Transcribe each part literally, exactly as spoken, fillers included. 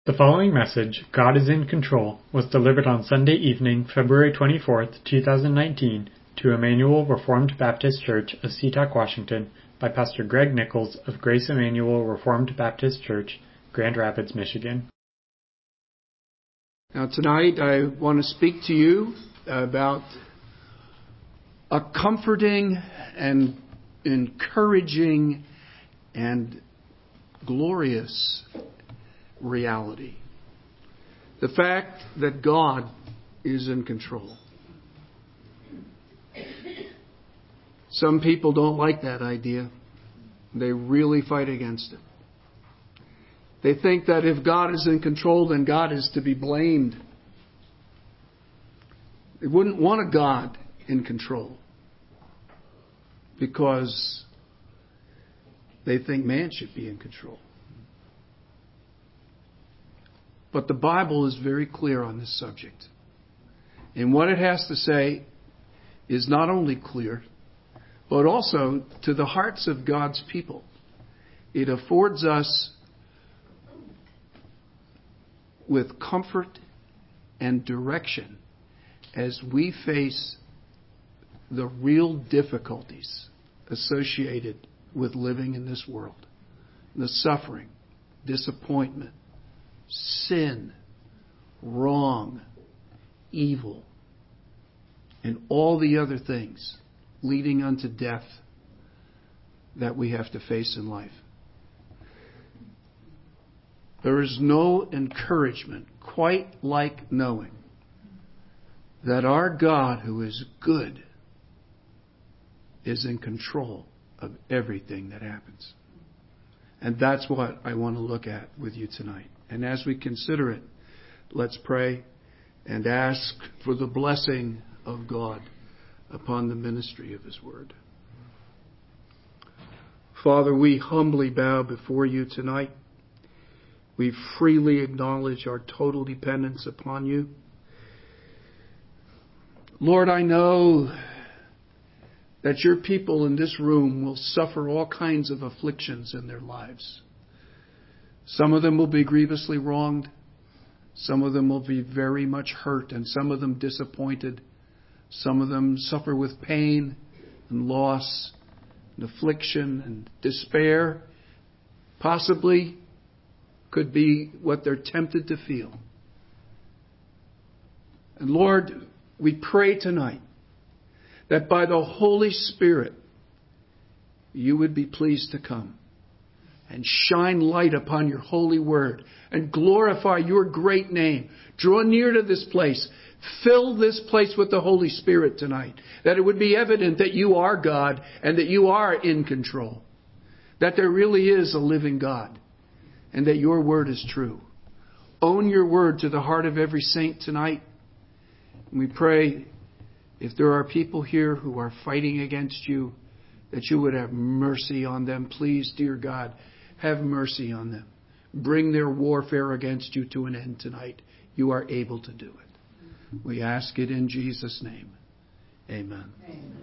The following message, God is in Control, was delivered on Sunday evening, February twenty-fourth, two thousand nineteen, to Emmanuel Reformed Baptist Church of Seatuck, Washington, by Pastor Greg Nichols of Grace Emmanuel Reformed Baptist Church, Grand Rapids, Michigan. Now tonight I want to speak to you about a comforting and encouraging and glorious reality. The fact that God is in control. Some people don't like that idea. They really fight against it. They think that if God is in control, then God is to be blamed. They wouldn't want a God in control because they think man should be in control. But the Bible is very clear on this subject. And what it has to say is not only clear, but also to the hearts of God's people. It affords us with comfort and direction as we face the real difficulties associated with living in this world. The suffering, disappointment, sin, wrong, evil, and all the other things leading unto death that we have to face in life. There is no encouragement quite like knowing that our God, who is good, is in control of everything that happens. And that's what I want to look at with you tonight. And as we consider it, let's pray and ask for the blessing of God upon the ministry of His Word. Father, we humbly bow before you tonight. We freely acknowledge our total dependence upon you. Lord, I know that your people in this room will suffer all kinds of afflictions in their lives. Some of them will be grievously wronged. Some of them will be very much hurt, and some of them disappointed. Some of them suffer with pain and loss and affliction and despair. Possibly could be what they're tempted to feel. And Lord, we pray tonight that by the Holy Spirit, you would be pleased to come and shine light upon your holy word and glorify your great name. Draw near to this place. Fill this place with the Holy Spirit tonight. That it would be evident that you are God and that you are in control. That there really is a living God and that your word is true. Own your word to the heart of every saint tonight. And we pray, if there are people here who are fighting against you, that you would have mercy on them. Please, dear God, have mercy on them. Bring their warfare against you to an end tonight. You are able to do it. We ask it in Jesus' name. Amen. Amen.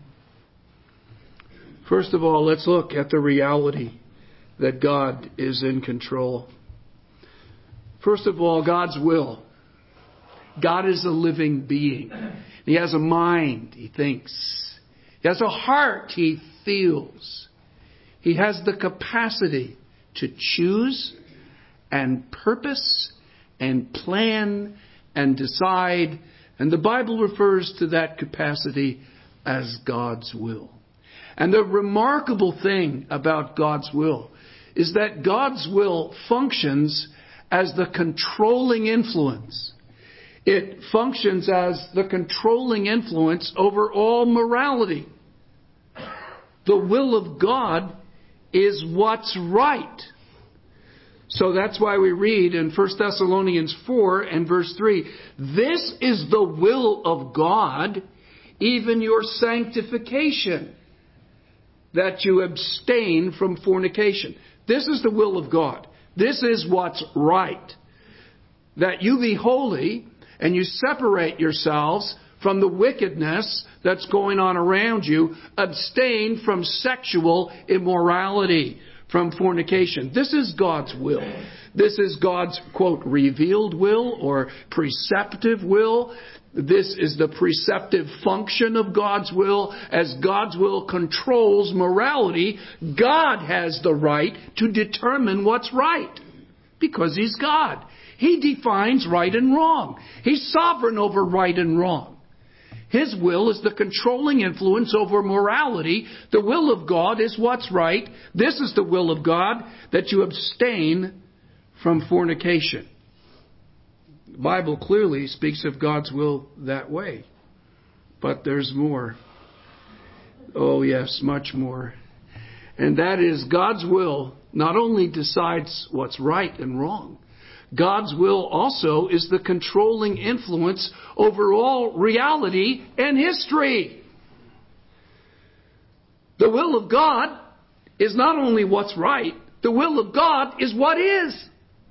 First of all, let's look at the reality that God is in control. First of all, God's will. God is a living being. He has a mind, he thinks. He has a heart, he feels. He has the capacity to choose and purpose and plan and decide. And the Bible refers to that capacity as God's will. And the remarkable thing about God's will is that God's will functions as the controlling influence. It functions as the controlling influence over all morality. The will of God is what's right. So that's why we read in First Thessalonians four and verse three, this is the will of God, even your sanctification, that you abstain from fornication. This is the will of God. This is what's right. That you be holy and you separate yourselves from the wickedness that's going on around you. Abstain from sexual immorality. from fornication. This is God's will. This is God's, quote, revealed will or preceptive will. This is the preceptive function of God's will. As God's will controls morality, God has the right to determine what's right because He's God. He defines right and wrong. He's sovereign over right and wrong. His will is the controlling influence over morality. The will of God is what's right. This is the will of God, that you abstain from fornication. The Bible clearly speaks of God's will that way. But there's more. Oh yes, much more. And that is God's will not only decides what's right and wrong, God's will also is the controlling influence over all reality and history. The will of God is not only what's right, the will of God is what is.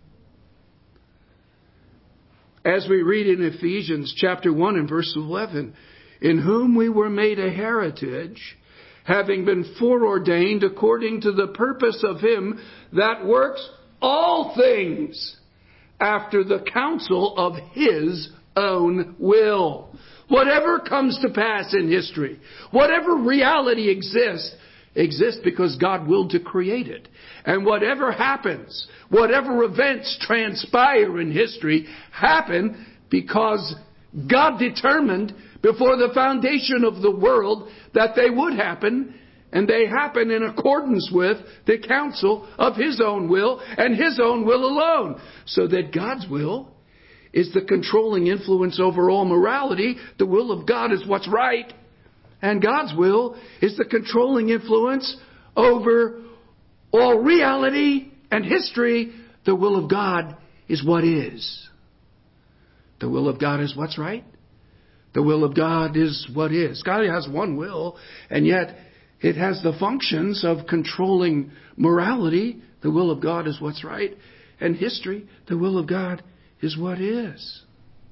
As we read in Ephesians chapter one and verse eleven, in whom we were made a heritage, having been foreordained according to the purpose of Him that works all things after the counsel of His own will. Whatever comes to pass in history, whatever reality exists, exists because God willed to create it. And whatever happens, whatever events transpire in history, happen because God determined before the foundation of the world that they would happen. And they happen in accordance with the counsel of His own will and His own will alone. So that God's will is the controlling influence over all morality. The will of God is what's right. And God's will is the controlling influence over all reality and history. The will of God is what is. The will of God is what's right. The will of God is what is. God has one will, and yet it has the functions of controlling morality. The will of God is what's right. And history, the will of God is what is.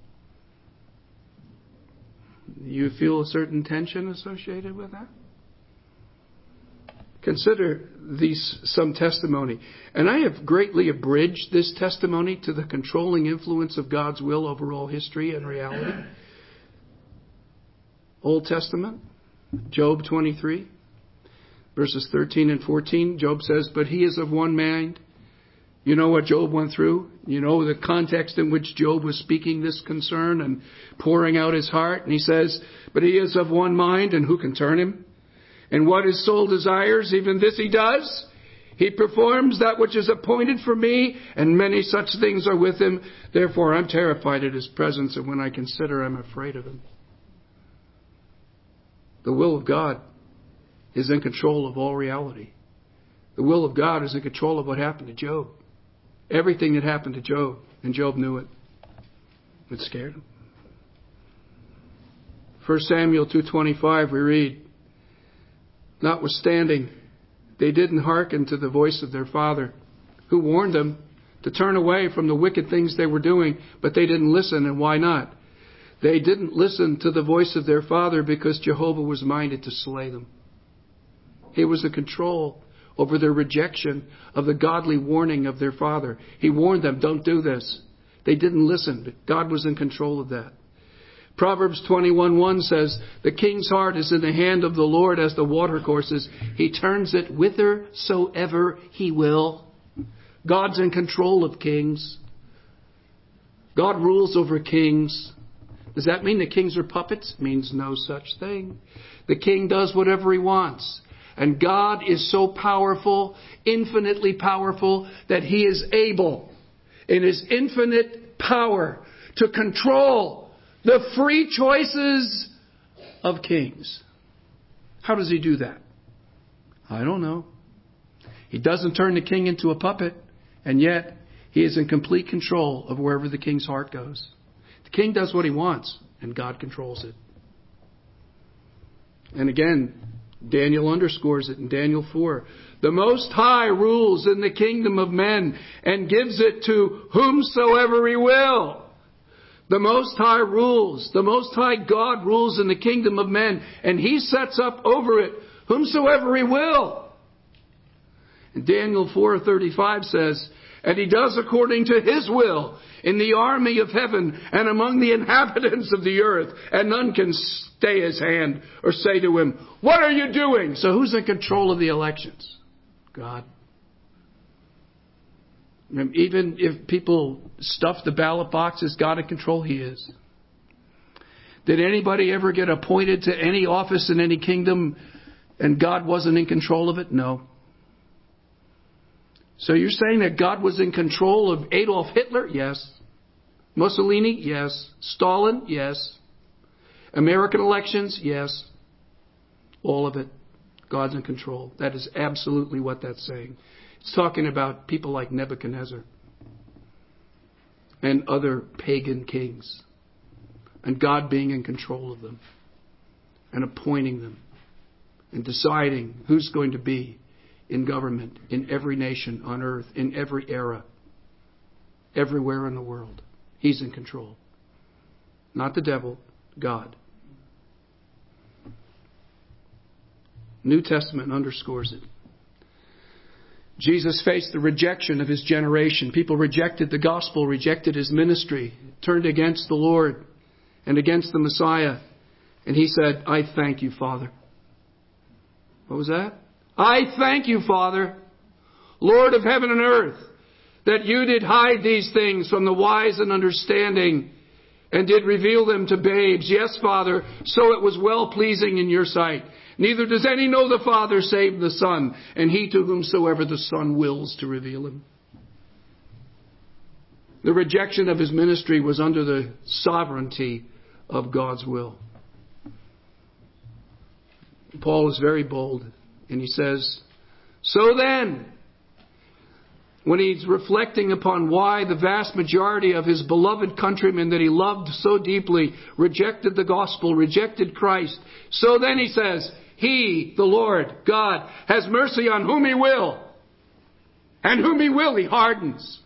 You feel a certain tension associated with that? Consider these some testimony. And I have greatly abridged this testimony to the controlling influence of God's will over all history and reality. Old Testament, Job twenty-three. Verses thirteen and fourteen, Job says, but he is of one mind. You know what Job went through? You know the context in which Job was speaking this concern and pouring out his heart. And he says, but he is of one mind, and who can turn him? And what his soul desires, even this he does. He performs that which is appointed for me, and many such things are with him. Therefore I'm terrified at his presence, and when I consider, I'm afraid of him. The will of God is in control of all reality. The will of God is in control of what happened to Job. Everything that happened to Job, and Job knew it. It scared him. First Samuel two twenty-five, we read, notwithstanding, they didn't hearken to the voice of their father, who warned them to turn away from the wicked things they were doing, but they didn't listen. And why not? They didn't listen to the voice of their father because Jehovah was minded to slay them. He was in control over their rejection of the godly warning of their father. He warned them, don't do this. They didn't listen. God was in control of that. Proverbs twenty-one one says, the king's heart is in the hand of the Lord as the watercourses. He turns it whithersoever He will. God's in control of kings. God rules over kings. Does that mean the kings are puppets? It means no such thing. The king does whatever he wants. And God is so powerful, infinitely powerful, that He is able, in His infinite power, to control the free choices of kings. How does He do that? I don't know. He doesn't turn the king into a puppet, and yet He is in complete control of wherever the king's heart goes. The king does what he wants, and God controls it. And again, Daniel underscores it in Daniel four. The Most High rules in the kingdom of men and gives it to whomsoever He will. The Most High rules. The Most High God rules in the kingdom of men, and He sets up over it whomsoever He will. And Daniel four thirty-five says, and He does according to His will in the army of heaven and among the inhabitants of the earth. And none can stay His hand or say to Him, what are you doing? So who's in control of the elections? God. Even if people stuff the ballot boxes, God in control? He is. Did anybody ever get appointed to any office in any kingdom and God wasn't in control of it? No. So you're saying that God was in control of Adolf Hitler? Yes. Mussolini? Yes. Stalin? Yes. American elections? Yes. All of it. God's in control. That is absolutely what that's saying. It's talking about people like Nebuchadnezzar and other pagan kings, and God being in control of them and appointing them and deciding who's going to be in government in every nation on earth, in every era, everywhere in the world. He's in control. Not the devil, God. New Testament underscores it. Jesus faced the rejection of His generation. People rejected the gospel, rejected His ministry, turned against the Lord and against the Messiah. And He said, I thank you, Father. What was that? I thank you, Father, Lord of heaven and earth, that you did hide these things from the wise and understanding and did reveal them to babes. Yes, Father, so it was well-pleasing in your sight. Neither does any know the Father save the Son, and He to whomsoever the Son wills to reveal Him. The rejection of His ministry was under the sovereignty of God's will. Paul is very bold, and he says, so then, when he's reflecting upon why the vast majority of his beloved countrymen that he loved so deeply rejected the gospel, rejected Christ, so then he says, He, the Lord, God, has mercy on whom He will, and whom He will He hardens.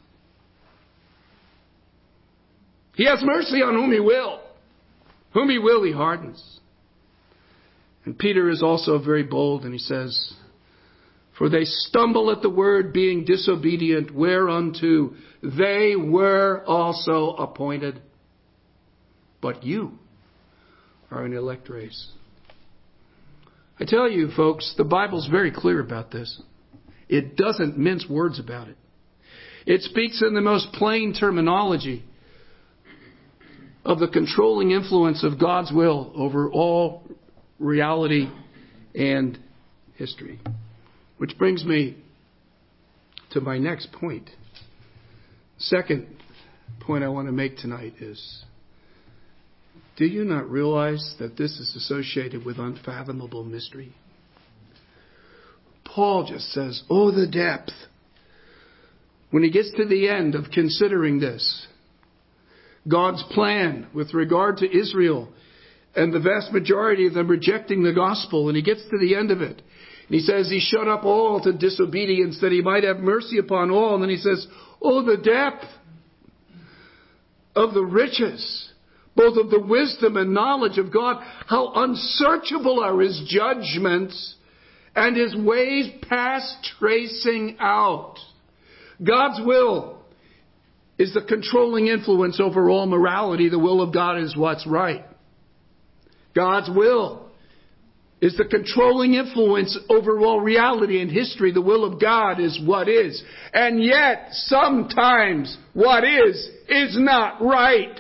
He has mercy on whom He will, whom He will He hardens. And Peter is also very bold, and he says, for they stumble at the word, being disobedient, whereunto they were also appointed. But you are an elect race. I tell you, folks, the Bible's very clear about this. It doesn't mince words about it. It speaks in the most plain terminology of the controlling influence of God's will over all reality and history. Which brings me to my next point. Second point I want to make tonight is, do you not realize that this is associated with unfathomable mystery? Paul just says, oh, the depth. When he gets to the end of considering this, God's plan with regard to Israel and the vast majority of them rejecting the gospel, and he gets to the end of it. And he says he shut up all to disobedience that He might have mercy upon all. And then he says, oh, the depth of the riches, both of the wisdom and knowledge of God. How unsearchable are His judgments and His ways past tracing out. God's will is the controlling influence over all morality. The will of God is what's right. God's will is the controlling influence over all reality and history. The will of God is what is. And yet, sometimes what is, is not right.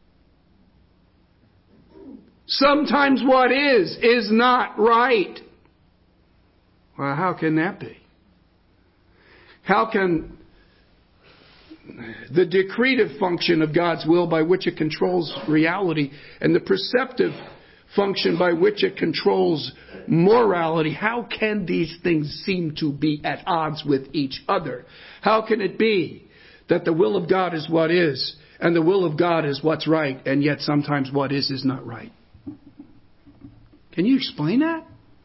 Sometimes what is, is not right. Well, how can that be? How can the decretive function of God's will by which it controls reality and the perceptive function by which it controls morality, how can these things seem to be at odds with each other? How can it be that the will of God is what is and the will of God is what's right, and yet sometimes what is is not right? Can you explain that?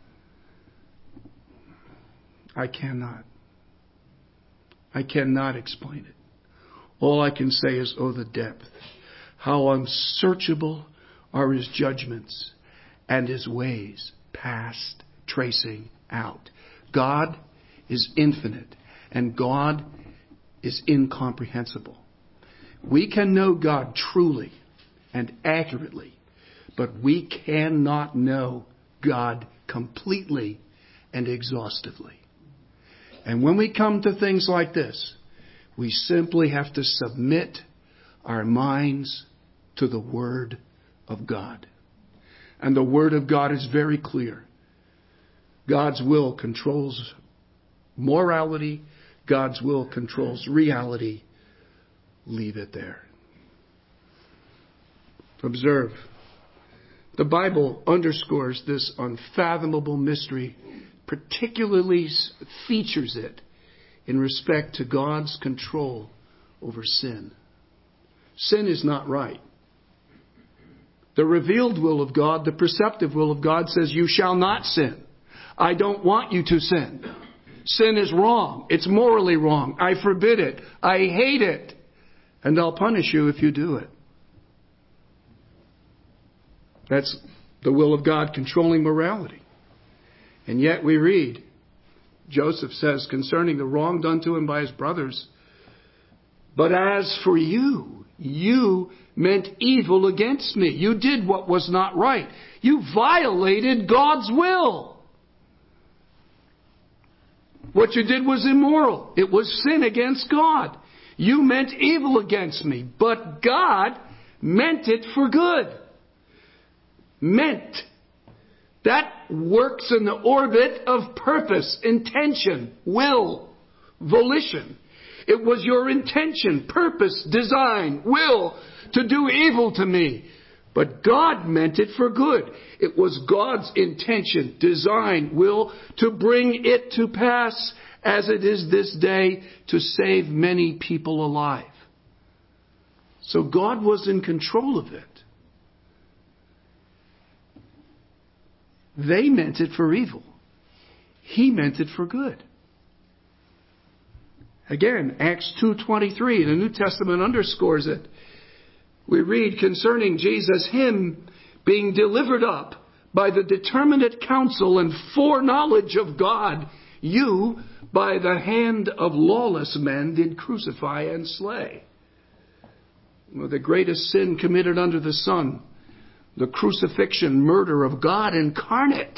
I cannot. I cannot explain it. All I can say is, oh, the depth. How unsearchable are His judgments and His ways past tracing out. God is infinite and God is incomprehensible. We can know God truly and accurately, but we cannot know God completely and exhaustively. And when we come to things like this, we simply have to submit our minds to the Word of God. And the Word of God is very clear. God's will controls morality. God's will controls reality. Leave it there. Observe. The Bible underscores this unfathomable mystery, particularly features it in respect to God's control over sin. Sin is not right. The revealed will of God, the perceptive will of God says, you shall not sin. I don't want you to sin. Sin is wrong. It's morally wrong. I forbid it. I hate it. And I'll punish you if you do it. That's the will of God controlling morality. And yet we read, Joseph says concerning the wrong done to him by his brothers, but as for you, you meant evil against me. You did what was not right. You violated God's will. What you did was immoral. It was sin against God. You meant evil against me, but God meant it for good. Meant. That works in the orbit of purpose, intention, will, volition. It was your intention, purpose, design, will to do evil to me. But God meant it for good. It was God's intention, design, will to bring it to pass as it is this day to save many people alive. So God was in control of it. They meant it for evil. He meant it for good. Again, Acts two twenty-three, the New Testament underscores it. We read concerning Jesus, him being delivered up by the determinate counsel and foreknowledge of God, you by the hand of lawless men did crucify and slay. Well, the greatest sin committed under the sun, the crucifixion, murder of God incarnate,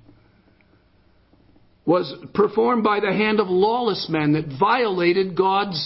was performed by the hand of lawless men that violated God's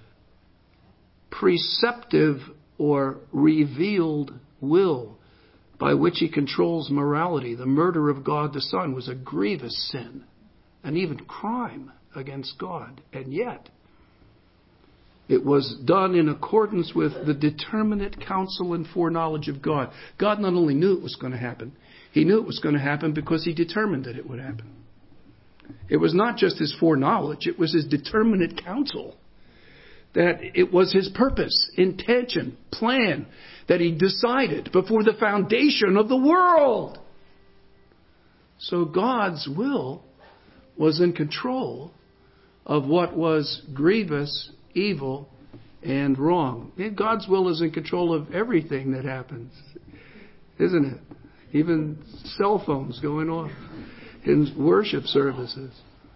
preceptive or revealed will by which he controls morality. The murder of God the Son was a grievous sin and even crime against God. And yet, it was done in accordance with the determinate counsel and foreknowledge of God. God not only knew it was going to happen, he knew it was going to happen because he determined that it would happen. It was not just his foreknowledge, it was his determinate counsel. That it was his purpose, intention, plan that he decided before the foundation of the world. So God's will was in control of what was grievous, evil, and wrong. And God's will is in control of everything that happens, isn't it? Even cell phones going off in worship services.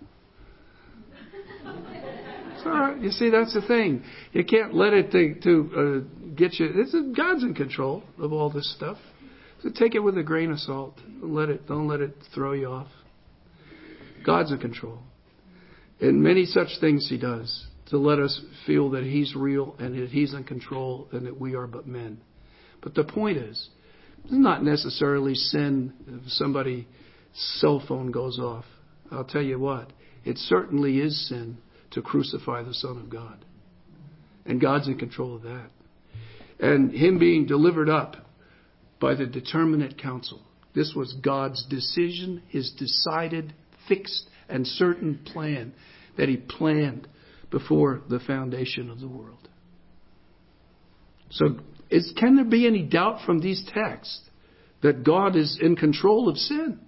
All right. You see, that's the thing. You can't let it to, to uh, get you. It's, God's in control of all this stuff. So take it with a grain of salt. Don't let it, don't let it throw you off. God's in control. And many such things he does to let us feel that he's real and that he's in control and that we are but men. But the point is, it's not necessarily sin if somebody's cell phone goes off. I'll tell you what, it certainly is sin to crucify the Son of God. And God's in control of that. And him being delivered up by the determinate counsel. This was God's decision, his decided, fixed, and certain plan that he planned before the foundation of the world. So is, can there be any doubt from these texts that God is in control of sin?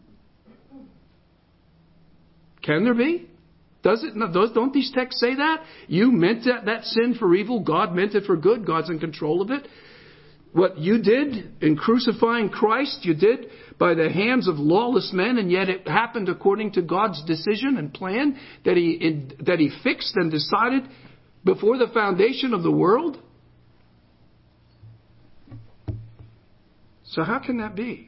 Can there be? Does it? No, those, don't these texts say that? You meant that, that sin for evil. God meant it for good. God's in control of it. what you did in crucifying Christ, you did by the hands of lawless men, and yet it happened according to God's decision and plan that He, that He fixed and decided before the foundation of the world? So how can that be?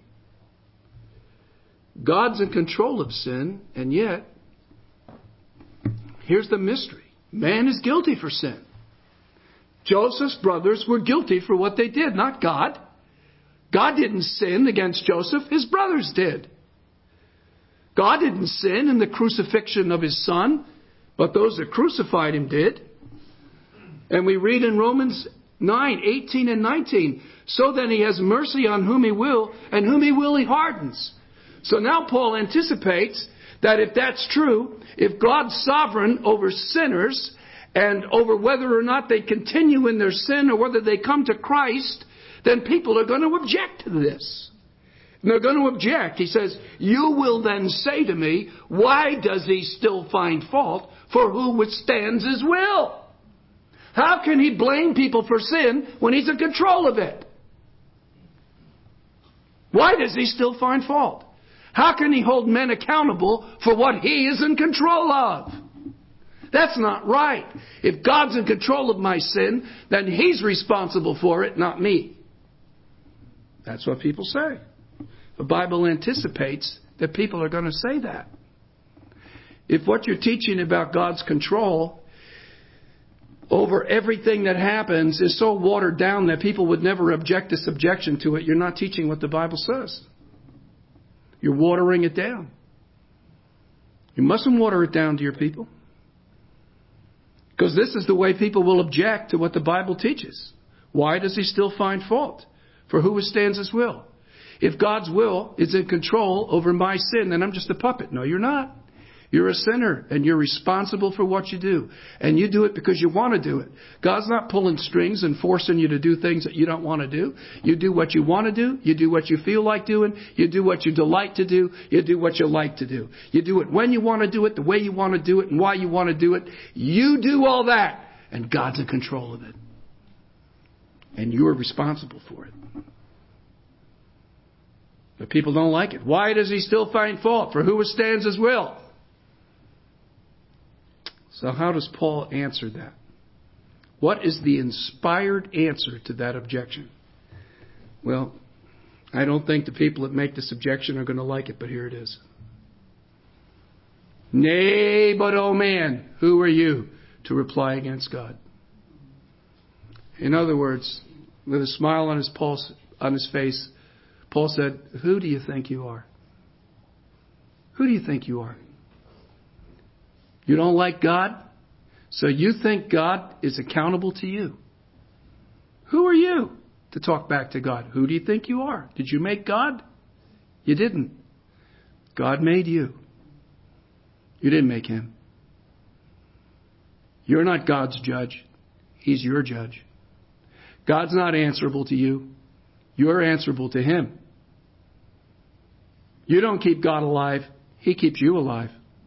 God's in control of sin, and yet, here's the mystery. Man is guilty for sin. Joseph's brothers were guilty for what they did, not God. God didn't sin against Joseph. His brothers did. God didn't sin in the crucifixion of His Son, but those that crucified Him did. And we read in Romans nine, eighteen and nineteen, so then He has mercy on whom He will, and whom He will He hardens. So now Paul anticipates that if that's true, if God's sovereign over sinners and over whether or not they continue in their sin or whether they come to Christ, then people are going to object to this. And they're going to object. He says, you will then say to me, why does He still find fault for who withstands His will? How can He blame people for sin when He's in control of it? Why does He still find fault? How can He hold men accountable for what He is in control of? That's not right. If God's in control of my sin, then He's responsible for it, not me. That's what people say. The Bible anticipates that people are going to say that. If what you're teaching about God's control over everything that happens is so watered down that people would never object to subjection to it, you're not teaching what the Bible says. You're watering it down. You mustn't water it down to your people. Because this is the way people will object to what the Bible teaches. Why does He still find fault? For who withstands His will? If God's will is in control over my sin, then I'm just a puppet. No, you're not. You're a sinner, and you're responsible for what you do. And you do it because you want to do it. God's not pulling strings and forcing you to do things that you don't want to do. You do what you want to do. You do what you feel like doing. You do what you delight to do. You do what you like to do. You do it when you want to do it, the way you want to do it, and why you want to do it. You do all that, and God's in control of it. And you're responsible for it. But people don't like it. Why does He still find fault? For who withstands His will? So how does Paul answer that? What is the inspired answer to that objection? Well, I don't think the people that make this objection are going to like it, but here it is. Nay, but oh man, who are you to reply against God? In other words, with a smile on his pulse, on his face, Paul said, who do you think you are? Who do you think you are? You don't like God? So you think God is accountable to you? Who are you to talk back to God? Who do you think you are? Did you make God? You didn't. God made you. You didn't make Him. You're not God's judge. He's your judge. God's not answerable to you. You're answerable to Him. You don't keep God alive. He keeps you alive.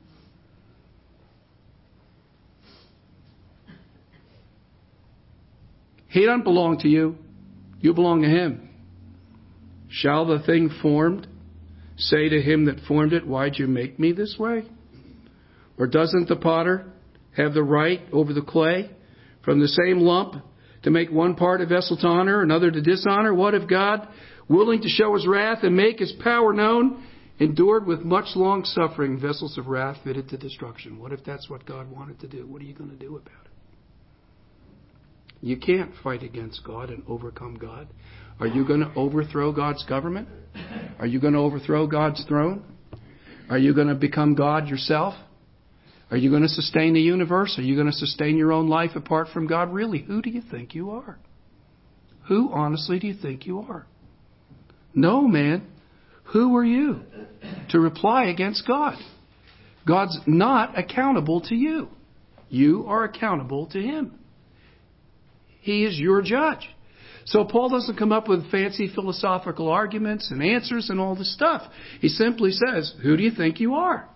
He doesn't belong to you. You belong to Him. Shall the thing formed say to him that formed it, why'd you make me this way? Or doesn't the potter have the right over the clay from the same lump to make one part a vessel to honor, another to dishonor? What if God, willing to show His wrath and make His power known, endured with much long suffering vessels of wrath fitted to destruction? What if that's what God wanted to do? What are you going to do about it? You can't fight against God and overcome God. Are you going to overthrow God's government? Are you going to overthrow God's throne? Are you going to become God yourself? Are you going to sustain the universe? Are you going to sustain your own life apart from God? Really, who do you think you are? Who, honestly, do you think you are? No, man. Who are you to reply against God? God's not accountable to you. You are accountable to Him. He is your judge. So Paul doesn't come up with fancy philosophical arguments and answers and all this stuff. He simply says, who do you think you are?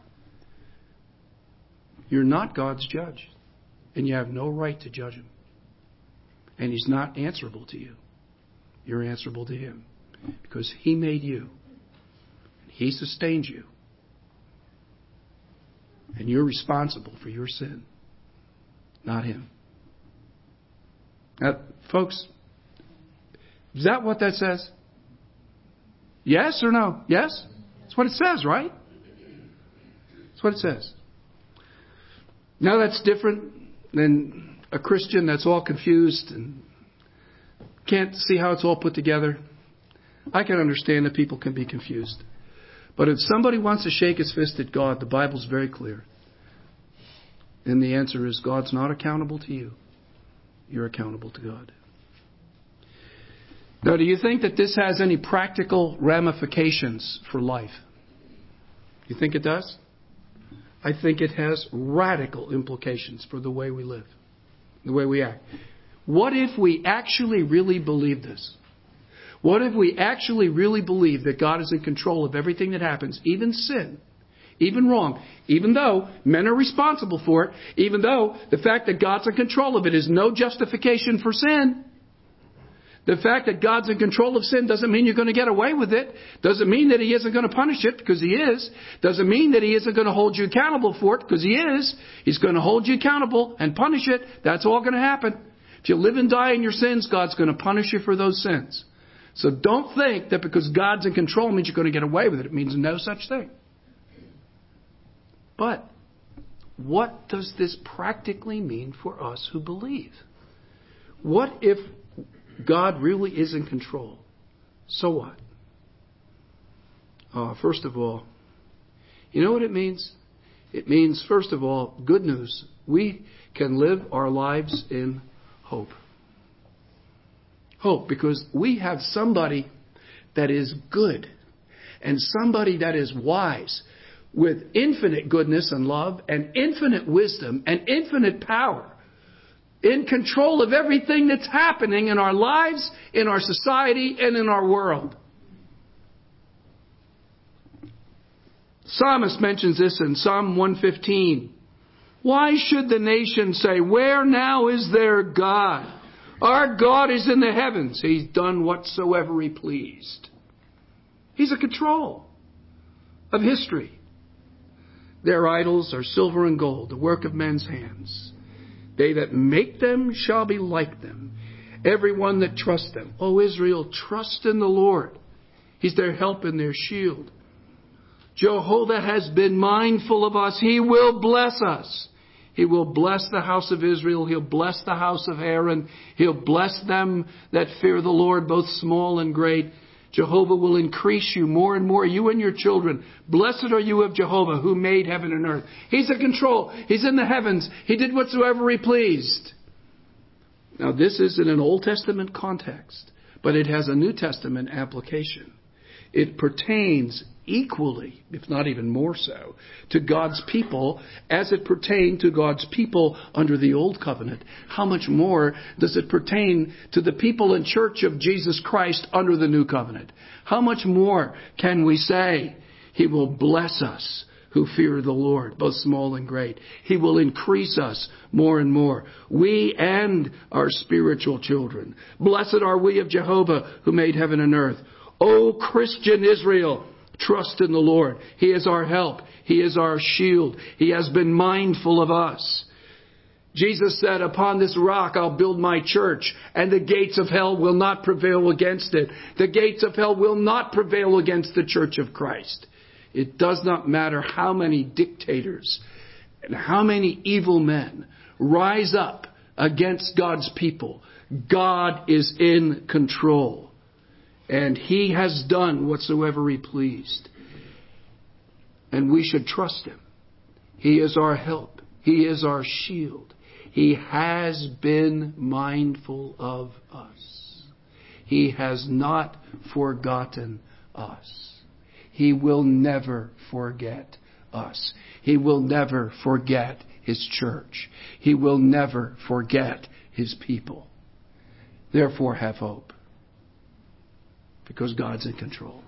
You're not God's judge. And you have no right to judge Him. And He's not answerable to you. You're answerable to Him. Because He made you. He sustained you. And you're responsible for your sin, not Him. Now, folks, is that what that says? Yes or no? Yes? That's what it says, right? That's what it says. Now that's different than a Christian that's all confused and can't see how it's all put together. I can understand that people can be confused. But if somebody wants to shake his fist at God, the Bible's very clear. And the answer is God's not accountable to you. You're accountable to God. Now, do you think that this has any practical ramifications for life? You think it does? I think it has radical implications for the way we live, the way we act. What if we actually really believe this? What if we actually really believe that God is in control of everything that happens, even sin, even wrong, even though men are responsible for it, even though the fact that God's in control of it is no justification for sin? The fact that God's in control of sin doesn't mean you're going to get away with it. Doesn't mean that He isn't going to punish it, because He is. Doesn't mean that He isn't going to hold you accountable for it, because He is. He's going to hold you accountable and punish it. That's all going to happen. If you live and die in your sins, God's going to punish you for those sins. So don't think that because God's in control means you're going to get away with it. It means no such thing. But what does this practically mean for us who believe? What if God really is in control? So what? Uh, first of all, you know what it means? It means, first of all, good news. We can live our lives in hope. Hope, because we have somebody that is good and somebody that is wise with infinite goodness and love and infinite wisdom and infinite power, in control of everything that's happening in our lives, in our society, and in our world. Psalmist mentions this in Psalm one fifteen. Why should the nation say, where now is their God? Our God is in the heavens. He's done whatsoever He pleased. He's in control of history. Their idols are silver and gold, the work of men's hands. They that make them shall be like them. Everyone that trusts them. O Israel, trust in the Lord. He's their help and their shield. Jehovah has been mindful of us. He will bless us. He will bless the house of Israel. He'll bless the house of Aaron. He'll bless them that fear the Lord, both small and great. Jehovah will increase you more and more, you and your children. Blessed are you of Jehovah, who made heaven and earth. He's in control. He's in the heavens. He did whatsoever He pleased. Now, this is in an Old Testament context, but it has a New Testament application. It pertains equally, if not even more so, to God's people as it pertained to God's people under the Old Covenant. How much more does it pertain to the people and church of Jesus Christ under the New Covenant? How much more can we say? He will bless us who fear the Lord, both small and great. He will increase us more and more, we and our spiritual children. Blessed are we of Jehovah, who made heaven and earth. O Christian Israel, trust in the Lord. He is our help. He is our shield. He has been mindful of us. Jesus said, upon this rock I'll build my church, and the gates of hell will not prevail against it. The gates of hell will not prevail against the church of Christ. It does not matter how many dictators and how many evil men rise up against God's people. God is in control. And He has done whatsoever He pleased. And we should trust Him. He is our help. He is our shield. He has been mindful of us. He has not forgotten us. He will never forget us. He will never forget His church. He will never forget His people. Therefore, have hope. Because God's in control.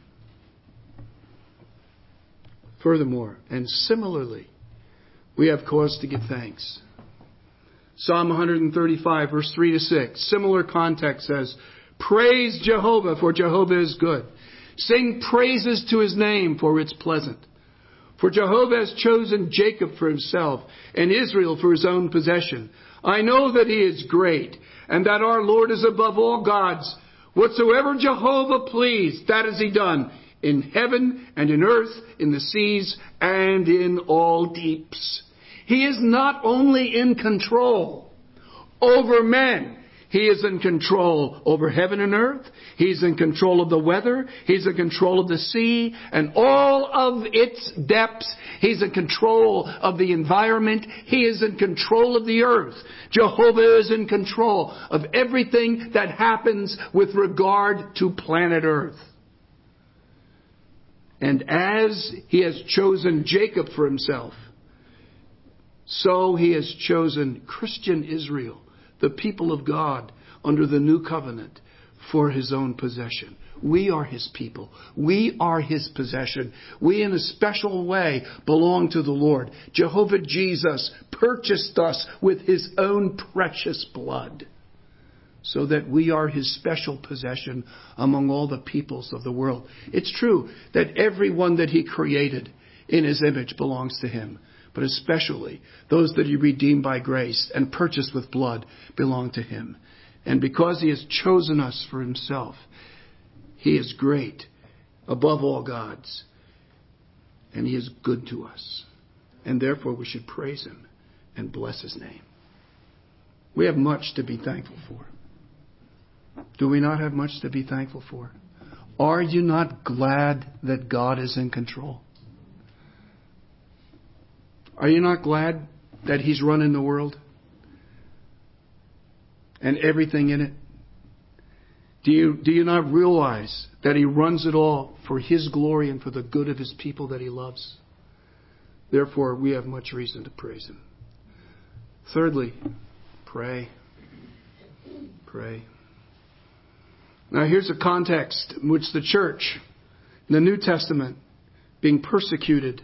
Furthermore, and similarly, we have cause to give thanks. Psalm one thirty-five, verse three to six, similar context says, Praise Jehovah, for Jehovah is good. Sing praises to his name, for it's pleasant. For Jehovah has chosen Jacob for himself, and Israel for his own possession. I know that he is great, and that our Lord is above all gods. Whatsoever Jehovah pleased, that has he done, in heaven and in earth, in the seas, and in all deeps. He is not only in control over men, he is in control over heaven and earth. He's in control of the weather. He's in control of the sea and all of its depths. He's in control of the environment. He is in control of the earth. Jehovah is in control of everything that happens with regard to planet Earth. And as he has chosen Jacob for himself, so he has chosen Christian Israel, the people of God under the new covenant, for his own possession. We are his people. We are his possession. We in a special way belong to the Lord. Jehovah Jesus purchased us with his own precious blood, so that we are his special possession among all the peoples of the world. It's true that everyone that he created in his image belongs to him, but especially those that he redeemed by grace and purchased with blood belong to him. And because he has chosen us for himself, he is great above all gods, and he is good to us. And therefore we should praise him and bless his name. We have much to be thankful for. Do we not have much to be thankful for? Are you not glad that God is in control? Are you not glad that he's running the world and everything in it? Do you, do you not realize that he runs it all for his glory and for the good of his people that he loves? Therefore, we have much reason to praise him. Thirdly, pray. Pray. Now here's a context in which the church in the New Testament being persecuted.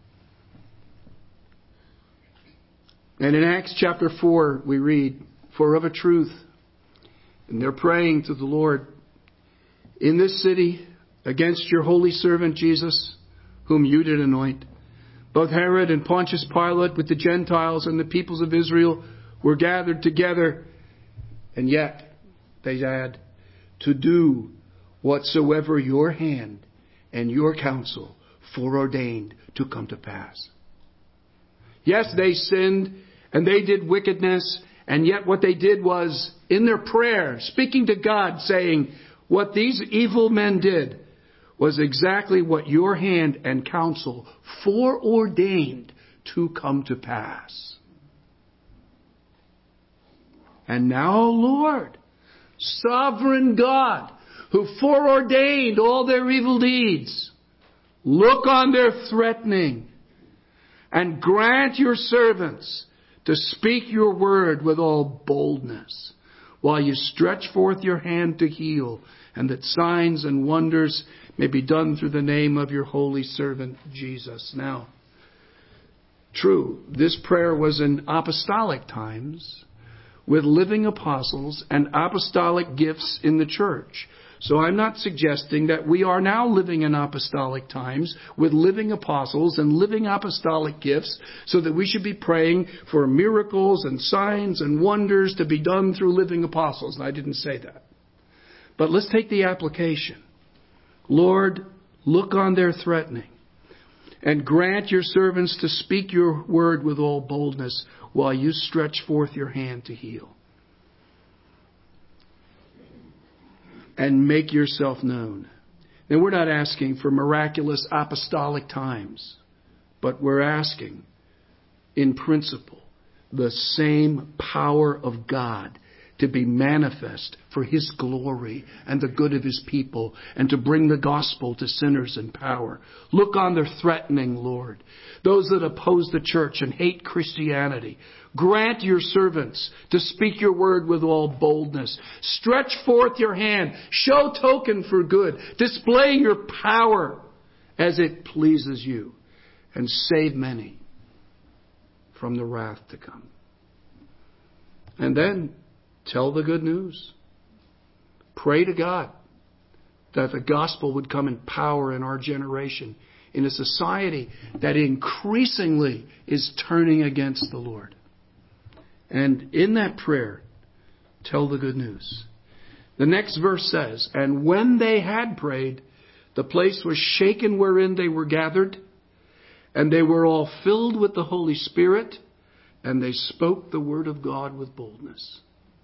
And in Acts chapter four, we read, "For of a truth," and they're praying to the Lord, "in this city, against your holy servant Jesus, whom you did anoint, both Herod and Pontius Pilate with the Gentiles and the peoples of Israel were gathered together, and yet," they add, "to do whatsoever your hand and your counsel foreordained to come to pass." Yes, they sinned and they did wickedness, and yet what they did was, in their prayer, speaking to God, saying, what these evil men did was exactly what your hand and counsel foreordained to come to pass. And now, Lord, sovereign God, who foreordained all their evil deeds, look on their threatening and grant your servants to speak your word with all boldness, while you stretch forth your hand to heal, and that signs and wonders may be done through the name of your holy servant Jesus. Now, true, this prayer was in apostolic times, with living apostles and apostolic gifts in the church. So I'm not suggesting that we are now living in apostolic times with living apostles and living apostolic gifts, so that we should be praying for miracles and signs and wonders to be done through living apostles. And I didn't say that. But let's take the application. Lord, look on their threatening and grant your servants to speak your word with all boldness, while you stretch forth your hand to heal. And make yourself known. Now, we're not asking for miraculous apostolic times, but we're asking, in principle, the same power of God to be manifest for his glory and the good of his people, and to bring the gospel to sinners in power. Look on their threatening, Lord. Those that oppose the church and hate Christianity. Grant your servants to speak your word with all boldness. Stretch forth your hand. Show token for good. Display your power as it pleases you. And save many from the wrath to come. And then tell the good news. Pray to God that the gospel would come in power in our generation, in a society that increasingly is turning against the Lord. And in that prayer, tell the good news. The next verse says, and when they had prayed, the place was shaken wherein they were gathered, and they were all filled with the Holy Spirit, and they spoke the word of God with boldness.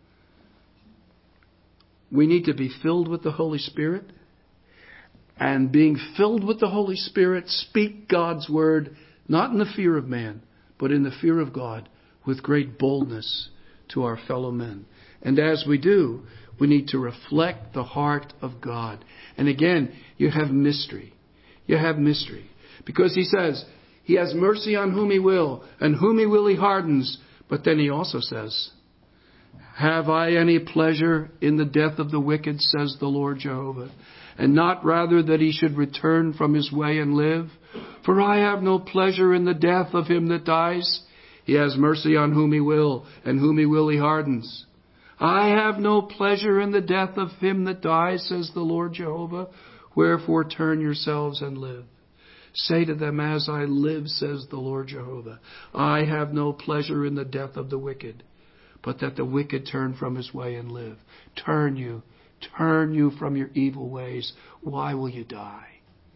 We need to be filled with the Holy Spirit. And being filled with the Holy Spirit, speak God's word, not in the fear of man, but in the fear of God, with great boldness to our fellow men. And as we do, we need to reflect the heart of God. And again, you have mystery. You have mystery. Because he says, he has mercy on whom he will, and whom he will he hardens. But then he also says, have I any pleasure in the death of the wicked, says the Lord Jehovah, and not rather that he should return from his way and live? For I have no pleasure in the death of him that dies. He has mercy on whom he will, and whom he will he hardens. I have no pleasure in the death of him that dies, says the Lord Jehovah. Wherefore turn yourselves and live. Say to them, as I live, says the Lord Jehovah, I have no pleasure in the death of the wicked, but that the wicked turn from his way and live. Turn you, turn you from your evil ways. Why will you die?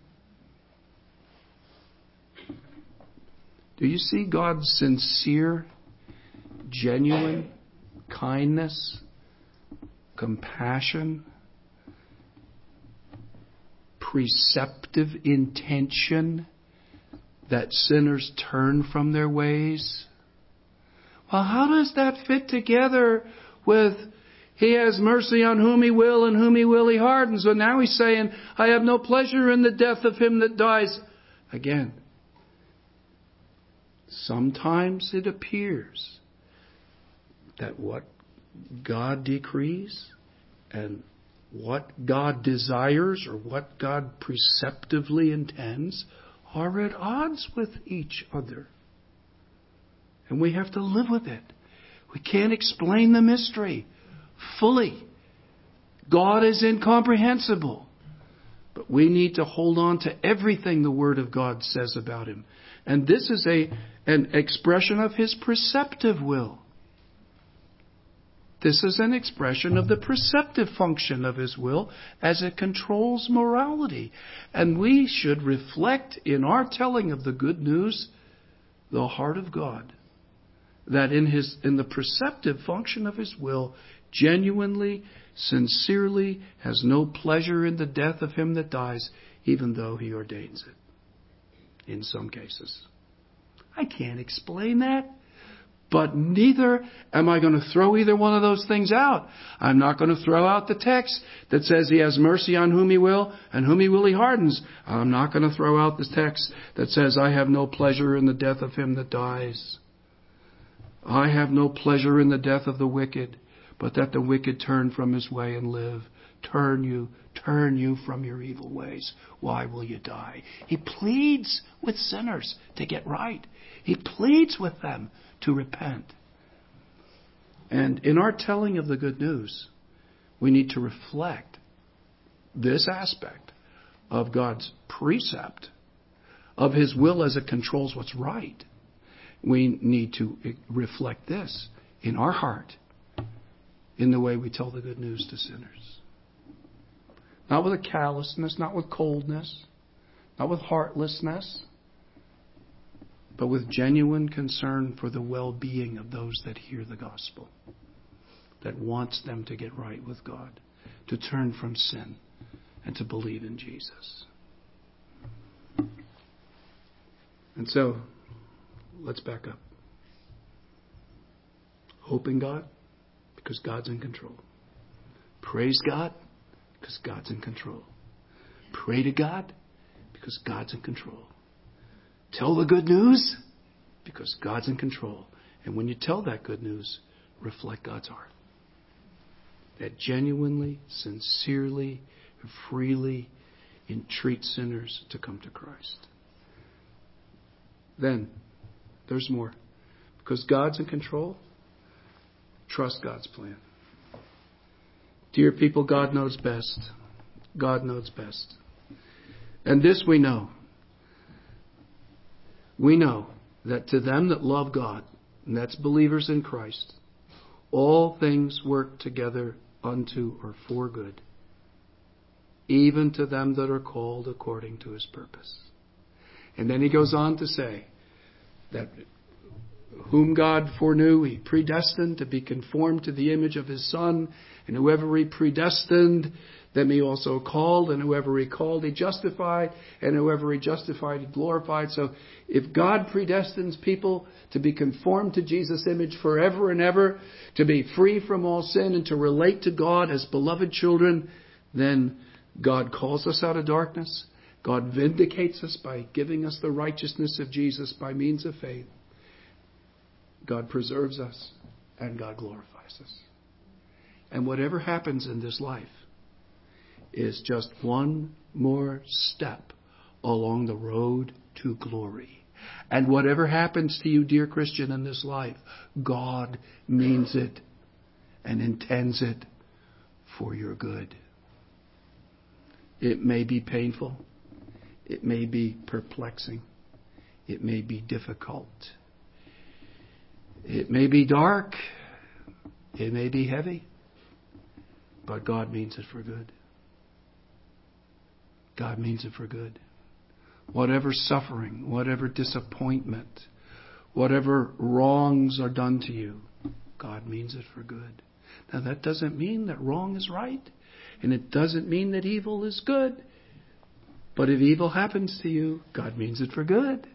Do you see God's sincere, genuine kindness, compassion, preceptive intention that sinners turn from their ways? Well, how does that fit together with he has mercy on whom he will, and whom he will he hardens? So now he's saying, I have no pleasure in the death of him that dies. Again, sometimes it appears that what God decrees and what God desires, or what God preceptively intends, are at odds with each other. And we have to live with it. We can't explain the mystery fully. God is incomprehensible. But we need to hold on to everything the Word of God says about Him. And this is a an expression of His preceptive will. This is an expression of the preceptive function of His will as it controls morality. And we should reflect in our telling of the good news the heart of God. That in his in the preceptive function of His will, genuinely, sincerely, has no pleasure in the death of him that dies, even though He ordains it. In some cases. I can't explain that. But neither am I going to throw either one of those things out. I'm not going to throw out the text that says He has mercy on whom He will, and whom He will He hardens. I'm not going to throw out the text that says I have no pleasure in the death of him that dies. I have no pleasure in the death of the wicked, but that the wicked turn from his way and live. Turn you, turn you from your evil ways. Why will you die? He pleads with sinners to get right. He pleads with them to repent. And in our telling of the good news, we need to reflect this aspect of God's precept, of His will as it controls what's right. We need to reflect this in our heart, in the way we tell the good news to sinners. Not with a callousness, not with coldness, not with heartlessness, but with genuine concern for the well-being of those that hear the gospel, that wants them to get right with God, to turn from sin, and to believe in Jesus. And so, let's back up. Hope in God, because God's in control. Praise God, because God's in control. Pray to God, because God's in control. Tell the good news, because God's in control. And when you tell that good news, reflect God's heart. That genuinely, sincerely, freely entreat sinners to come to Christ. Then, there's more. Because God's in control, trust God's plan. Dear people, God knows best. God knows best. And this we know. We know that to them that love God, and that's believers in Christ, all things work together unto or for good, even to them that are called according to His purpose. And then he goes on to say that whom God foreknew, He predestined to be conformed to the image of His Son, and whoever He predestined, them He also called, and whoever He called, He justified, and whoever He justified, He glorified. So if God predestines people to be conformed to Jesus' image forever and ever, to be free from all sin and to relate to God as beloved children, then God calls us out of darkness. God vindicates us by giving us the righteousness of Jesus by means of faith. God preserves us, and God glorifies us. And whatever happens in this life is just one more step along the road to glory. And whatever happens to you, dear Christian, in this life, God means it and intends it for your good. It may be painful. It may be perplexing. It may be difficult. It may be dark. It may be heavy. But God means it for good. God means it for good. Whatever suffering, whatever disappointment, whatever wrongs are done to you, God means it for good. Now that doesn't mean that wrong is right. And it doesn't mean that evil is good. But if evil happens to you, God means it for good.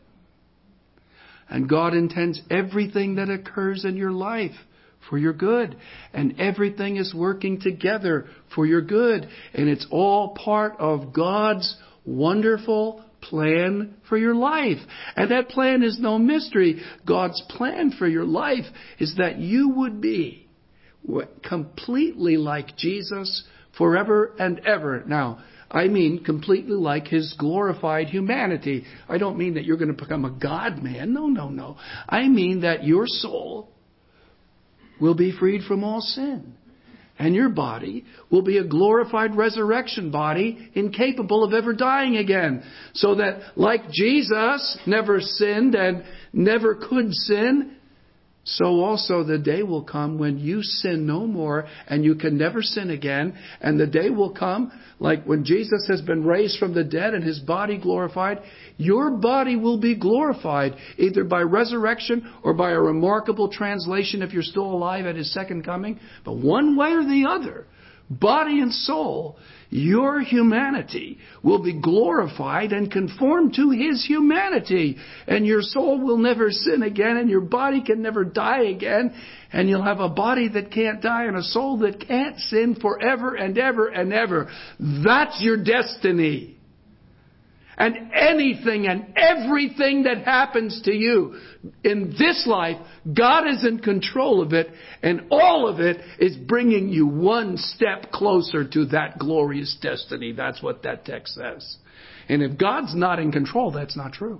And God intends everything that occurs in your life for your good. And everything is working together for your good. And it's all part of God's wonderful plan for your life. And that plan is no mystery. God's plan for your life is that you would be completely like Jesus forever and ever. Now, I mean completely like His glorified humanity. I don't mean that you're going to become a God-man. No, no, no. I mean that your soul will be freed from all sin. And your body will be a glorified resurrection body, incapable of ever dying again. So that like Jesus never sinned and never could sin, so also the day will come when you sin no more and you can never sin again. And the day will come, like when Jesus has been raised from the dead and His body glorified, your body will be glorified either by resurrection or by a remarkable translation if you're still alive at His second coming. But one way or the other, body and soul, your humanity will be glorified and conformed to His humanity. And your soul will never sin again, and your body can never die again. And you'll have a body that can't die and a soul that can't sin forever and ever and ever. That's your destiny. And anything and everything that happens to you in this life, God is in control of it, and all of it is bringing you one step closer to that glorious destiny. That's what that text says. And if God's not in control, that's not true.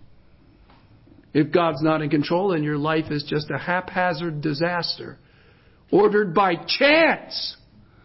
If God's not in control, then your life is just a haphazard disaster, ordered by chance.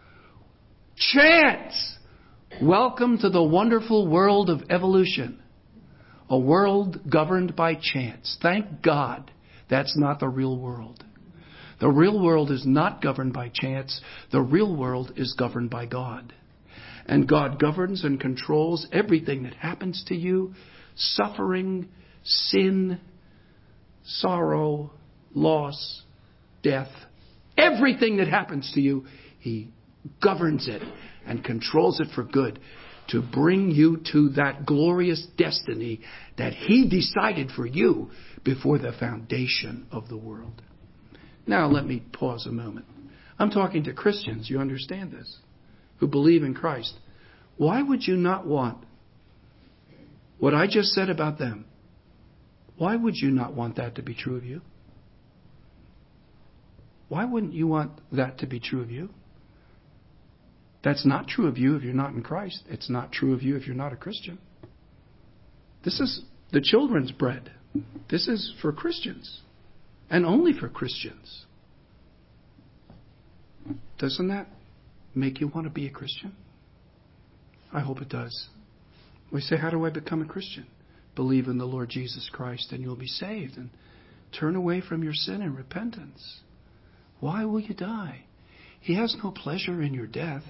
Chance. Welcome to the wonderful world of evolution. A world governed by chance. Thank God that's not the real world. The real world is not governed by chance. The real world is governed by God. And God governs and controls everything that happens to you. Suffering, sin, sorrow, loss, death. Everything that happens to you, He governs it and controls it for good, to bring you to that glorious destiny that He decided for you before the foundation of the world. Now let me pause a moment. I'm talking to Christians, you understand this, who believe in Christ. Why would you not want what I just said about them? Why would you not want that to be true of you? Why wouldn't you want that to be true of you? That's not true of you if you're not in Christ. It's not true of you if you're not a Christian. This is the children's bread. This is for Christians. And only for Christians. Doesn't that make you want to be a Christian? I hope it does. We say, how do I become a Christian? Believe in the Lord Jesus Christ and you'll be saved. And turn away from your sin and repentance. Why will you die? He has no pleasure in your death.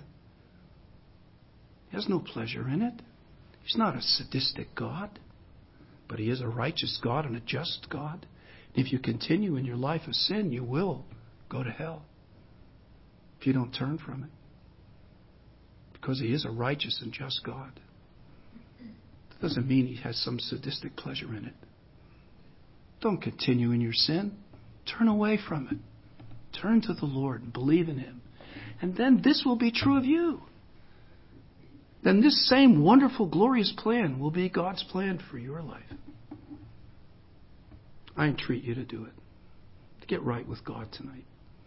He has no pleasure in it. He's not a sadistic God, but He is a righteous God and a just God. And if you continue in your life of sin, you will go to hell if you don't turn from it. Because He is a righteous and just God. That doesn't mean He has some sadistic pleasure in it. Don't continue in your sin. Turn away from it. Turn to the Lord and believe in Him. And then this will be true of you. Then this same wonderful, glorious plan will be God's plan for your life. I entreat you to do it. To get right with God tonight.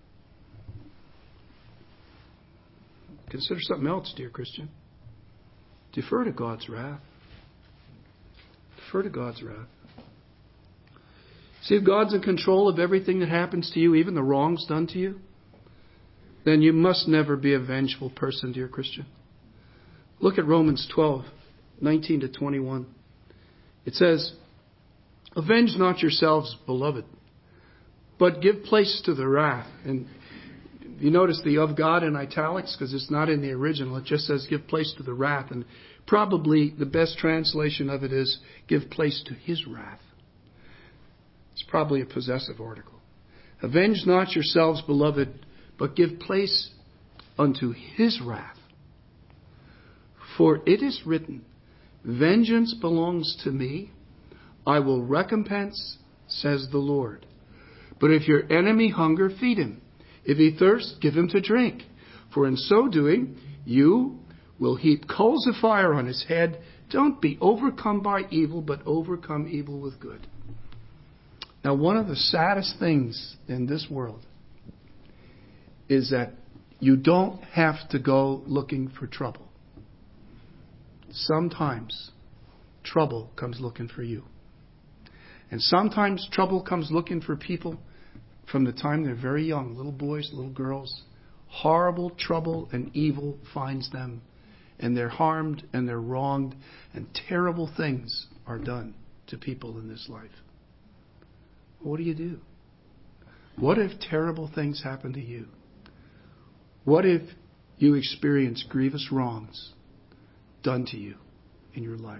Consider something else, dear Christian. Defer to God's wrath. Defer to God's wrath. See, if God's in control of everything that happens to you, even the wrongs done to you, then you must never be a vengeful person, dear Christian. Look at Romans twelve, nineteen to twenty-one. It says, avenge not yourselves, beloved, but give place to the wrath. And you notice the of God in italics because it's not in the original. It just says give place to the wrath. And probably the best translation of it is give place to His wrath. It's probably a possessive article. Avenge not yourselves, beloved, but give place unto His wrath. For it is written, vengeance belongs to me. I will recompense, says the Lord. But if your enemy hunger, feed him. If he thirst, give him to drink. For in so doing, you will heap coals of fire on his head. Don't be overcome by evil, but overcome evil with good. Now, one of the saddest things in this world is that you don't have to go looking for trouble. Sometimes trouble comes looking for you. And sometimes trouble comes looking for people from the time they're very young, little boys, little girls. Horrible trouble and evil finds them. And they're harmed and they're wronged. And terrible things are done to people in this life. What do you do? What if terrible things happen to you? What if you experience grievous wrongs done to you in your life?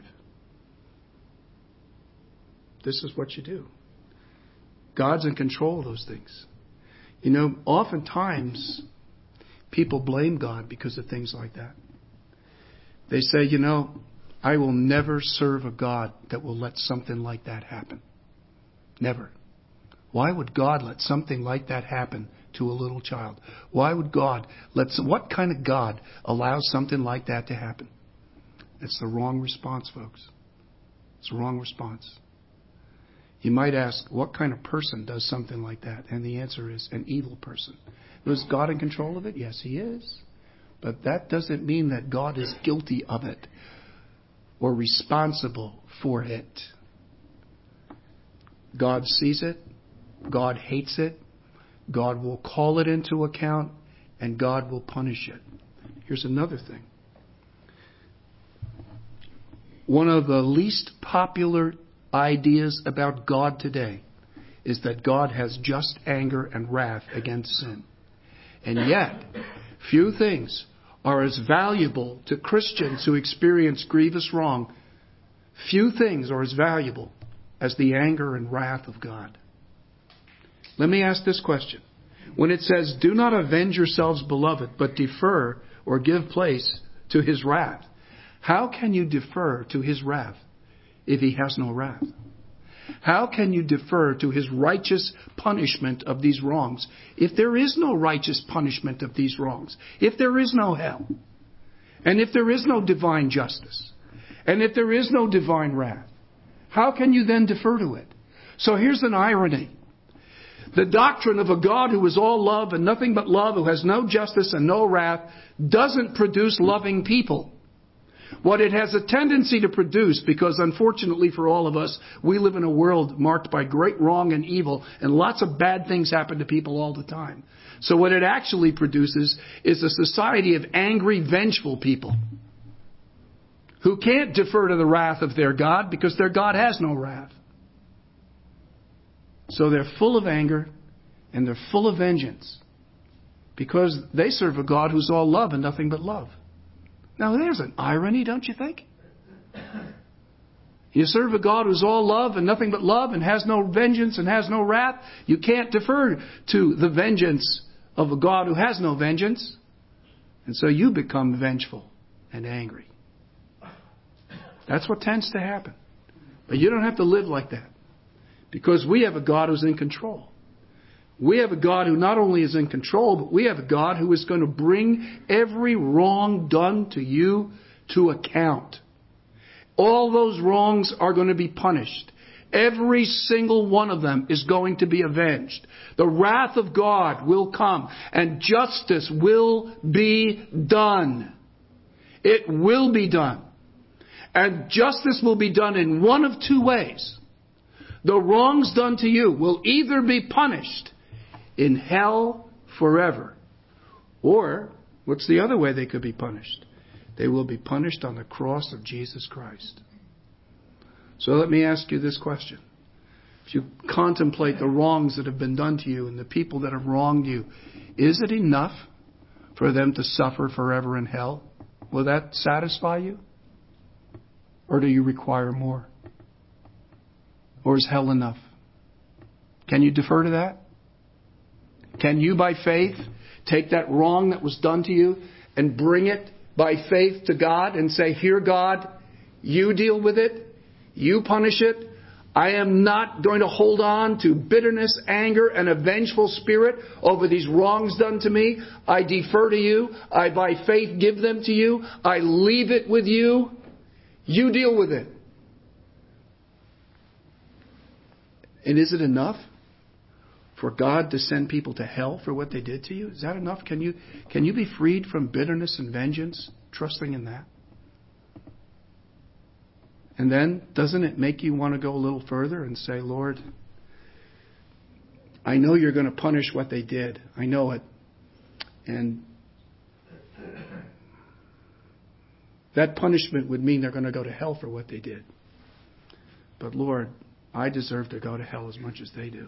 This is what you do. God's in control of those things. You know, oftentimes people blame God because of things like that. They say, you know, I will never serve a God that will let something like that happen. Never. Why would God let something like that happen to a little child? Why would God let, what kind of God allows something like that to happen? It's the wrong response, folks. It's the wrong response. You might ask, what kind of person does something like that? And the answer is an evil person. Was God in control of it? Yes, He is. But that doesn't mean that God is guilty of it or responsible for it. God sees it. God hates it. God will call it into account. And God will punish it. Here's another thing. One of the least popular ideas about God today is that God has just anger and wrath against sin. And yet, few things are as valuable to Christians who experience grievous wrong. Few things are as valuable as the anger and wrath of God. Let me ask this question. When it says, do not avenge yourselves, beloved, but defer or give place to His wrath, how can you defer to His wrath if He has no wrath? How can you defer to His righteous punishment of these wrongs if there is no righteous punishment of these wrongs? If there is no hell? And if there is no divine justice? And if there is no divine wrath? How can you then defer to it? So here's an irony. The doctrine of a God who is all love and nothing but love, who has no justice and no wrath, doesn't produce loving people. What it has a tendency to produce, because unfortunately for all of us, we live in a world marked by great wrong and evil, and lots of bad things happen to people all the time. So what it actually produces is a society of angry, vengeful people who can't defer to the wrath of their God because their God has no wrath. So they're full of anger and they're full of vengeance because they serve a God who's all love and nothing but love. Now there's an irony, don't you think? You serve a God who's all love and nothing but love and has no vengeance and has no wrath. You can't defer to the vengeance of a God who has no vengeance. And so you become vengeful and angry. That's what tends to happen. But you don't have to live like that. Because we have a God who's in control. We have a God who not only is in control, but we have a God who is going to bring every wrong done to you to account. All those wrongs are going to be punished. Every single one of them is going to be avenged. The wrath of God will come and justice will be done. It will be done. And justice will be done in one of two ways. The wrongs done to you will either be punished in hell forever. Or, what's the other way they could be punished? They will be punished on the cross of Jesus Christ. So let me ask you this question. If you contemplate the wrongs that have been done to you and the people that have wronged you, is it enough for them to suffer forever in hell? Will that satisfy you? Or do you require more? Or is hell enough? Can you defer to that? Can you, by faith, take that wrong that was done to you and bring it by faith to God and say, here, God, you deal with it. You punish it. I am not going to hold on to bitterness, anger, and a vengeful spirit over these wrongs done to me. I defer to you. I, by faith, give them to you. I leave it with you. You deal with it. And is it enough for God to send people to hell for what they did to you? Is that enough? Can you, can you be freed from bitterness and vengeance, trusting in that? And then, doesn't it make you want to go a little further and say, Lord, I know you're going to punish what they did. I know it. And that punishment would mean they're going to go to hell for what they did. But Lord, I deserve to go to hell as much as they do.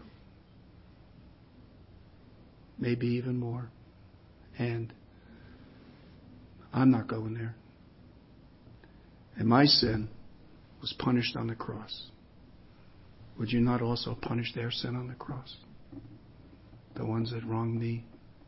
Maybe even more. And I'm not going there. And my sin was punished on the cross. Would you not also punish their sin on the cross? The ones that wronged me?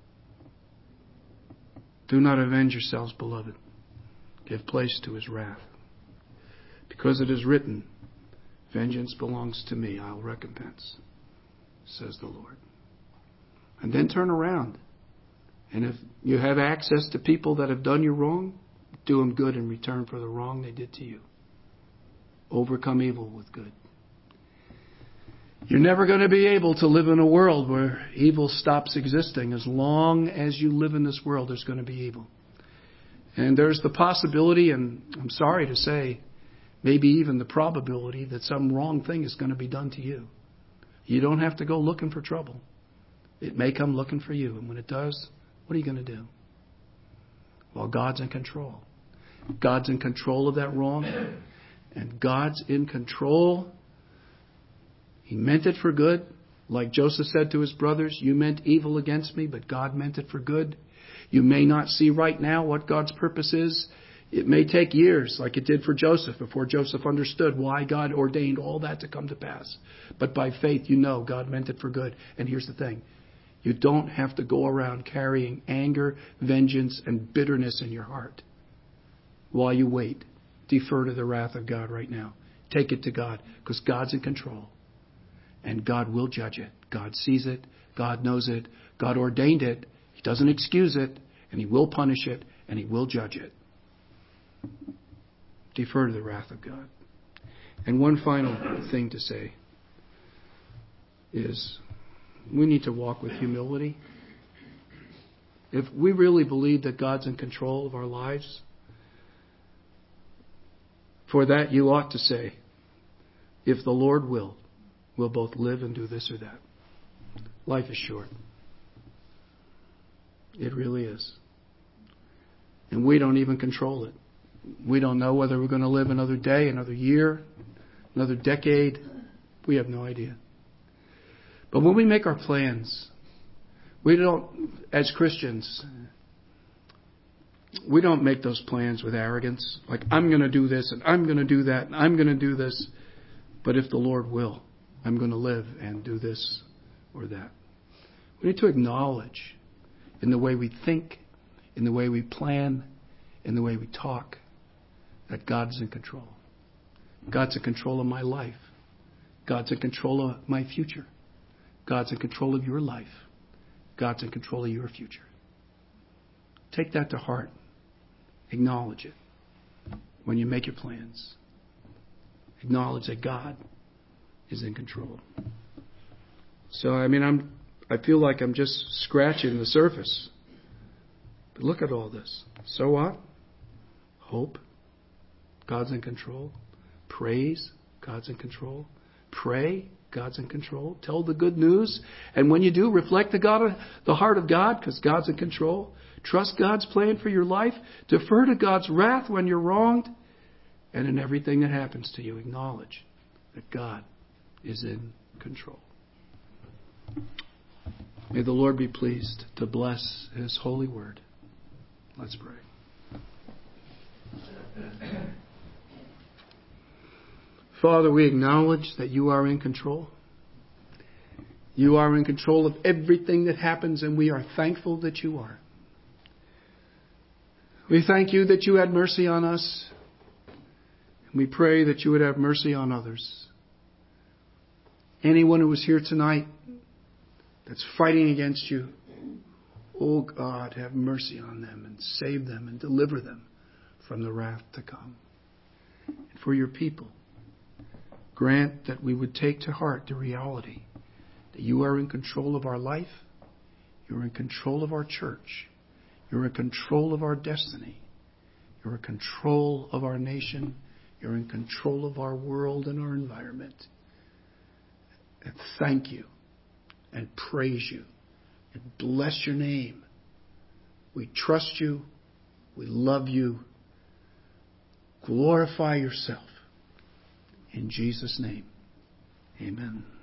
Do not avenge yourselves, beloved. Give place to his wrath. Because it is written, vengeance belongs to me, I'll recompense, says the Lord. And then turn around. And if you have access to people that have done you wrong, do them good in return for the wrong they did to you. Overcome evil with good. You're never going to be able to live in a world where evil stops existing. As long as you live in this world, there's going to be evil. And there's the possibility, and I'm sorry to say, maybe even the probability that some wrong thing is going to be done to you. You don't have to go looking for trouble. It may come looking for you. And when it does, what are you going to do? Well, God's in control. God's in control of that wrong. And God's in control. He meant it for good. Like Joseph said to his brothers, you meant evil against me, but God meant it for good. You may not see right now what God's purpose is. It may take years, like it did for Joseph, before Joseph understood why God ordained all that to come to pass. But by faith, you know God meant it for good. And here's the thing. You don't have to go around carrying anger, vengeance, and bitterness in your heart while you wait. Defer to the wrath of God right now. Take it to God, because God's in control. And God will judge it. God sees it. God knows it. God ordained it. He doesn't excuse it. And He will punish it. And He will judge it. Defer to the wrath of God. And one final thing to say is we need to walk with humility. If we really believe that God's in control of our lives, For that you ought to say, if the Lord will, we'll both live and do this or that. Life is short. It really is. And we don't even control it. We don't know whether we're going to live another day, another year, another decade. We have no idea. But when we make our plans, we don't, as Christians, we don't make those plans with arrogance. Like, I'm going to do this and I'm going to do that and I'm going to do this. But if the Lord will, I'm going to live and do this or that. We need to acknowledge in the way we think, in the way we plan, in the way we talk, that God's in control. God's in control of my life. God's in control of my future. God's in control of your life. God's in control of your future. Take that to heart. Acknowledge it when you make your plans. Acknowledge that God is in control. So, I mean, I'm, I feel like I'm just scratching the surface. But look at all this. So what? Hope. God's in control. Praise. God's in control. Pray. God's in control. Tell the good news. And when you do, reflect the God, the heart of God, because God's in control. Trust God's plan for your life. Defer to God's wrath when you're wronged. And in everything that happens to you, acknowledge that God is in control. May the Lord be pleased to bless His holy word. Let's pray. Father, we acknowledge that you are in control. You are in control of everything that happens, and we are thankful that you are. We thank you that you had mercy on us. And we pray that you would have mercy on others. Anyone who is here tonight that's fighting against you, oh God, have mercy on them and save them and deliver them from the wrath to come. And for your people, grant that we would take to heart the reality that you are in control of our life, you're in control of our church, you're in control of our destiny, you're in control of our nation, you're in control of our world and our environment. And thank you and praise you and bless your name. We trust you. We love you. Glorify yourself. In Jesus' name, amen.